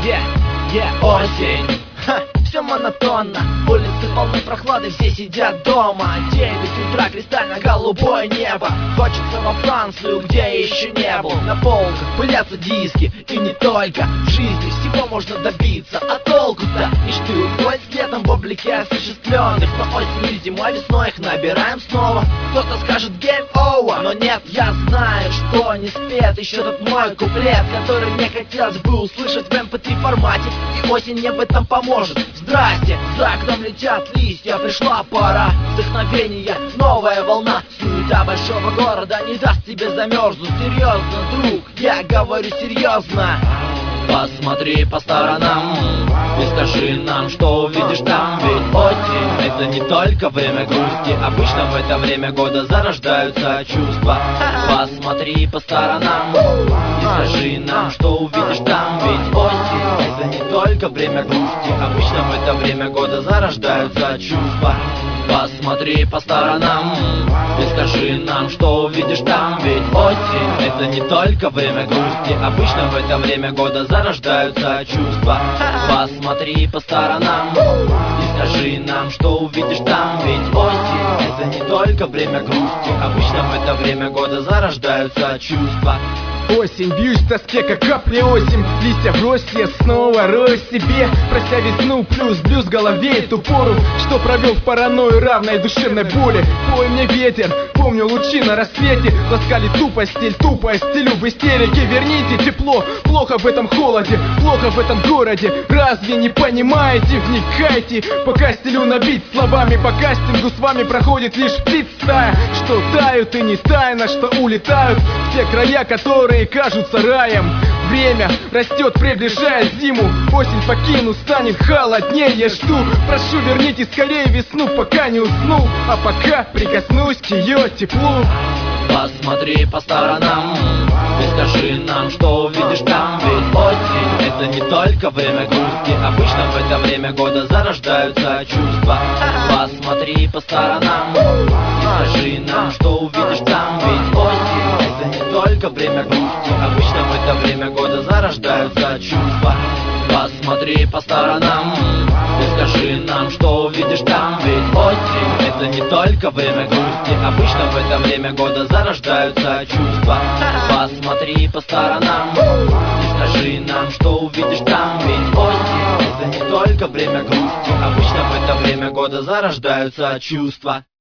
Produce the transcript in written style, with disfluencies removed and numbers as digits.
Осень. Все монотонно, улицы полны прохлады, все сидят дома. 9 утра, кристально-голубое небо. Хочется во Францию, где я еще не был. На полках пылятся диски, и не только. В жизни всего можно добиться, а толку-то? Мечты уходят с летом в облике осуществленных. Но осенью, зимой, весной их набираем снова. Кто-то скажет game over, но нет, я знаю, что не спет еще тот мой куплет, который мне хотелось бы услышать в MP3 формате. И осень мне в этом поможет. Здрасте, за окном летят листья, пришла пора вдохновения, новая волна. Суета большого города не даст тебе замерзнуть. Серьезно, друг, я говорю серьезно. Посмотри по сторонам и скажи нам, что увидишь там. Ведь осень — это не только время грусти. Обычно в это время года зарождаются чувства. Посмотри по сторонам и скажи нам, что увидишь там. Ведь осень — это не только время грусти. Обычно в это время года зарождаются чувства. Посмотри по сторонам и скажи нам, что увидишь там. Ведь осень — это не только время грусти. Обычно в это время года зарождаются чувства. Посмотри по сторонам и скажи нам, что увидишь там. Ведь осень — это не только время грусти. Обычно в это время года зарождаются чувства. Осень, бьюсь в тоске, как капли осень. Листья брось, я снова рою себе, прося весну плюс блюз в голове. Ту пору, что провел в паранойю равной душевной боли. Пой мне ветер, помню лучи на рассвете. Ласкали ту постель, тупо стелю в истерике. Верните тепло, плохо в этом холоде, плохо в этом городе. Разве не понимаете, вникайте. Пока стелю набить словами, по кастингу с вами проходит лишь птиц стая. Что тают и не тайно, что улетают в те края, которые кажутся раем. Время растет, приближая зиму. Осень покину, станет холоднее. Я жду, прошу, верните скорее весну, пока не уснул. А пока прикоснусь к ее теплу. Посмотри по сторонам и скажи нам, что увидишь там. Ведь осень — это не только время грусти. Обычно в это время года зарождаются чувства. Посмотри по сторонам и скажи нам, что увидишь там. Ведь осень — это не только время грусти. Обычно в это время года зарождаются чувства. Посмотри по сторонам и скажи нам, что увидишь там. Ведь осень — это не только время грусти. Обычно в это время года зарождаются чувства. Посмотри по сторонам и скажи нам, что увидишь там. Ведь осень — это не только время грусти. Обычно в это время года зарождаются чувства.